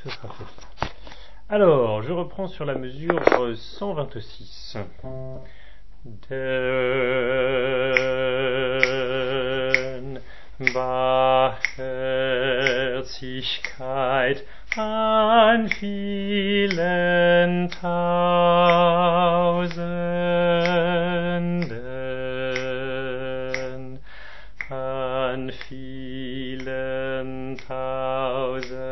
ce sera fait. Alors, je reprends sur la mesure 126. Denn Barmherzigkeit an vielen Tausenden, an vielen Tausenden